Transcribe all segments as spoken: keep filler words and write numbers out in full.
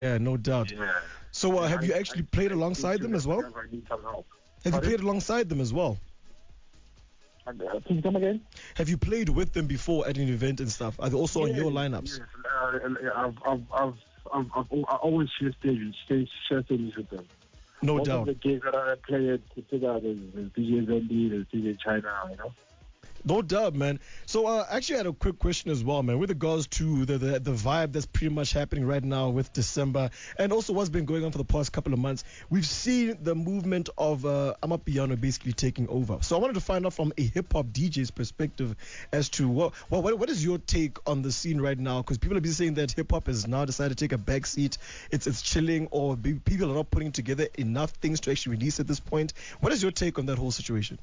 Yeah, no doubt. Yeah. So uh, have I, you actually I, played I alongside speak to them as well? whenever I need some help. Have you Pardon? played alongside them as well? And, uh, Please come again? Have you played with them before at an event and stuff? Are they also on Yes, your lineups? Yes. Uh, I've, I've, I've, I've, I've, I always share stages, share share stages with them. No Most doubt. of the gigs that I play at Consider, there's, there's D J Zendi, there's D J China, you know. No doubt, man. So, uh, actually, I had a quick question as well, man, with regards to the, the the vibe that's pretty much happening right now with December, and also what's been going on for the past couple of months. We've seen the movement of uh, Amapiano basically taking over. So, I wanted to find out from a hip hop D J's perspective as to what what what is your take on the scene right now? Because people have been saying that hip hop has now decided to take a back seat. It's it's chilling, or be, people are not putting together enough things to actually release at this point. What is your take on that whole situation?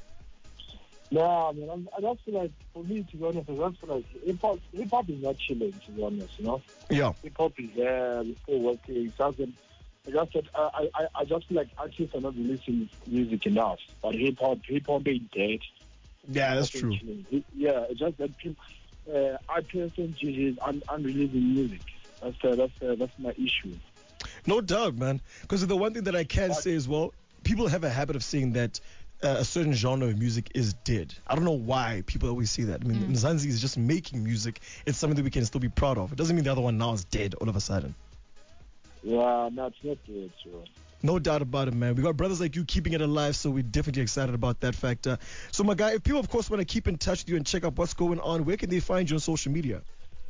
No, I mean, I'm, I just feel like, for me, to be honest, I just feel like hip hop, hip hop is not chilling, to be honest, you know? Yeah. Hip hop is there, we're still working. It doesn't, I just, said, I, I, I just feel like artists are not releasing music enough. But hip hop, hip hop ain't dead. Yeah, that's true. Chilling. Yeah, it's just that people, uh, artists and D Js aren't, aren't releasing music. That's, uh, that's, uh, that's my issue. No doubt, man. Because the one thing that I can say as well, people have a habit of saying that uh, a certain genre of music is dead. I don't know why people always say that. I mean, mm. Mzansi is just making music. It's something that we can still be proud of. It doesn't mean the other one now is dead all of a sudden. Yeah, no, it's not dead, sure. No doubt about it, man. We got brothers like you keeping it alive, so we're definitely excited about that factor. So, my guy, if people, of course, want to keep in touch with you and check out what's going on, where can they find you on social media?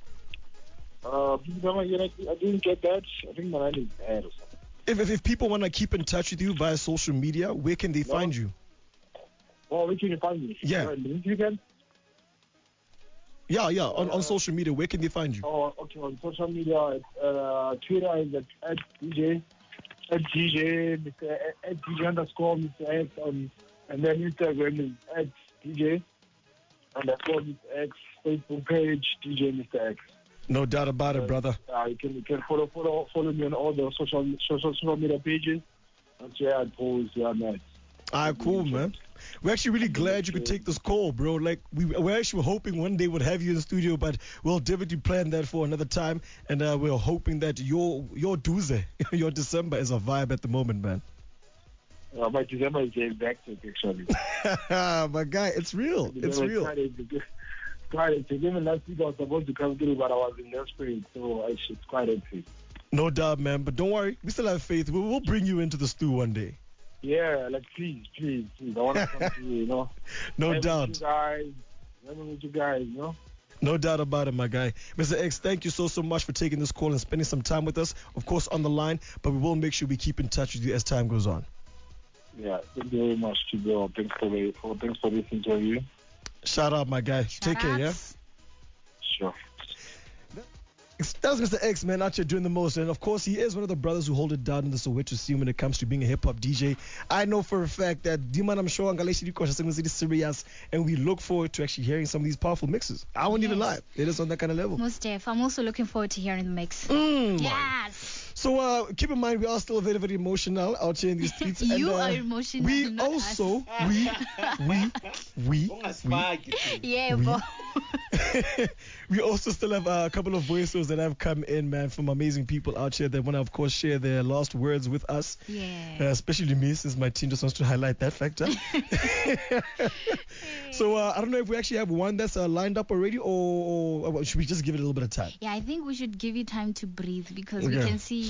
Uh, I didn't get that. I think my line is bad or something. If, if, if people want to keep in touch with you via social media, where can they no. find you? Oh, where can you find me? Yeah. Uh, you can? Yeah, yeah, on, uh, on social media, where can they find you? Oh, okay, on social media, uh, Twitter is at, at D J, at D J, Mister at D J underscore Mister X, um, and then Instagram is at D J underscore Mister X, Facebook page, D J Mister X. No doubt about it, brother. Uh, you can you can follow follow follow me on all the social social social media pages. That's where I post. Yeah, man. All right, cool, man. We're actually really glad you could take this call, bro. Like, we, we're actually hoping one day we'd have you in the studio, but we'll definitely plan that for another time. And uh, we're hoping that your your Duze, your December is a vibe at the moment, man. Uh, my December is getting back to actually. My guy, it's real. It's real. Quite even last week I was supposed to come through, but I was in Nelspruit, so it's quite empty. No doubt, man. But don't worry, we still have faith. We'll, we'll bring you into the stew one day. Yeah, like please, please, please. I want to come to you, you know. No Let doubt. With you guys, let me with you guys, you know. No doubt about it, my guy. Mister X, thank you so, so much for taking this call and spending some time with us. Of course, on the line, but we will make sure we keep in touch with you as time goes on. Yeah, thank you very much, Chigo. Thanks for the, for, thanks for this interview. Shout out, my guy. Shout Take out. care, yeah? Sure. That's Mister X, man, out here doing the most. And, of course, he is one of the brothers who hold it down in the Soweto scene when it comes to being a hip-hop D J. I know for a fact that Diman, I'm sure, is serious, and we look forward to actually hearing some of these powerful mixes. I won't yes. even lie. It is on that kind of level. Most def. I'm also looking forward to hearing the mix. Mm, yes. So uh, keep in mind, we are still very, very emotional out here in these streets. you and, uh, are emotional. We not also, us. we, we, we, we, yeah, we, but we also still have uh, a couple of voices that have come in, man, from amazing people out here that want to, of course, share their last words with us. Yeah. Uh, especially me, since my team just wants to highlight that factor. So uh, I don't know if we actually have one that's uh, lined up already, or, or, or should we just give it a little bit of time? Yeah, I think we should give you time to breathe because Okay. we can see